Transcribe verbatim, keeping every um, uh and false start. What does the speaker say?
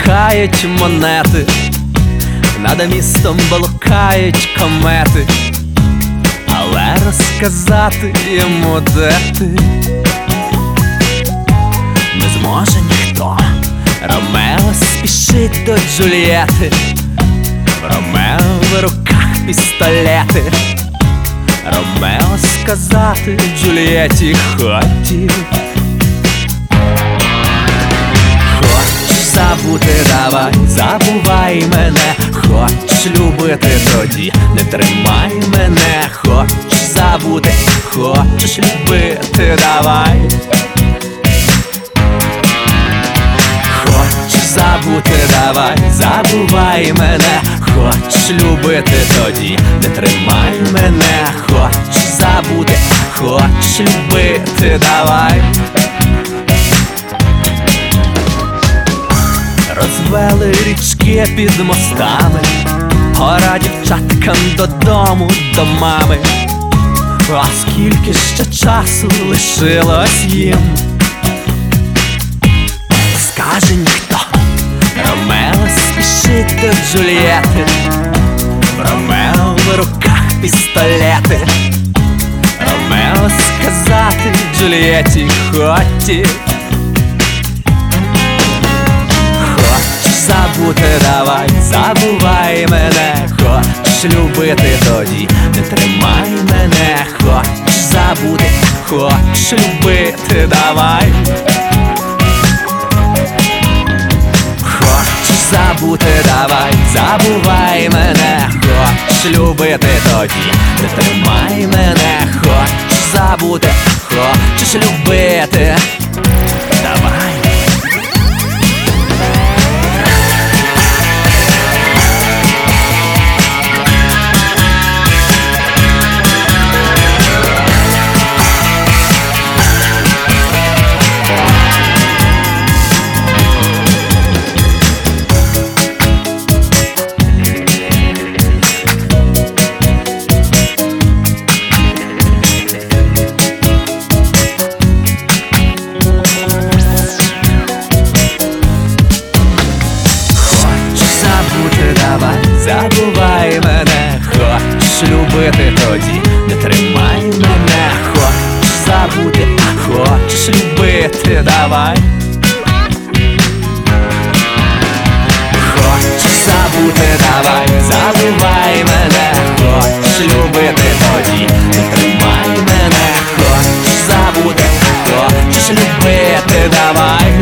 блукають монети, над містом блукають комети, але розказати йому, де ти, не зможе ніхто. Ромео спішить до Джульєти, в Ромео в руках пістолети. Ромео сказати Джульєті хотів: хочеш забути, давай, забувай мене. Хочеш любити, тоді не тримай мене. Хочеш забути, хочеш любити, давай. Хочеш забути, давай, забувай мене. Хочеш любити, тоді не тримай мене. Хочеш забути, хочеш любити, давай. Розвели річки під мостами, пора дівчаткам додому, до мами. А скільки ще часу лишилось їм, скаже ніхто. Ромео спішить до Джульєти, в Ромео в руках пістолети. Ромео сказати Джульєті хотів: хочеш забути, давай, забувай мене. Хочеш любити, тоді не тримай мене. Хочеш забути, хочеш любити, давай. Хочеш забути, давай, забувай мене. Хочеш любити, тоді не тримай мене. Хочеш забути, хочеш любити, давай. Забувай мене, хочеш любити, тоді не тримай мене. Хочеш забути, хочеш любити, давай. Хочеш забути, давай, забувай мене. Хочеш любити, тоді не тримай мене. Хочеш забути, хочеш любити, давай.